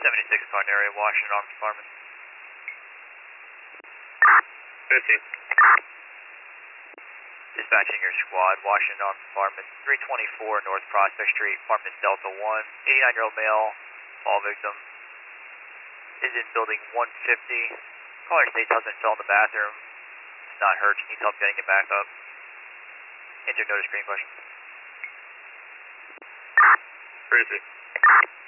76 Garden area, Washington Arms Department. 15. Dispatching your squad, Washington Arms Department, 324 North Prospect Street, apartment Delta 1, 89-year-old male, fall victim, is in building 150. Caller states husband fell in the bathroom, is not hurt, needs help getting it back up. Enter notice screen question. Crazy.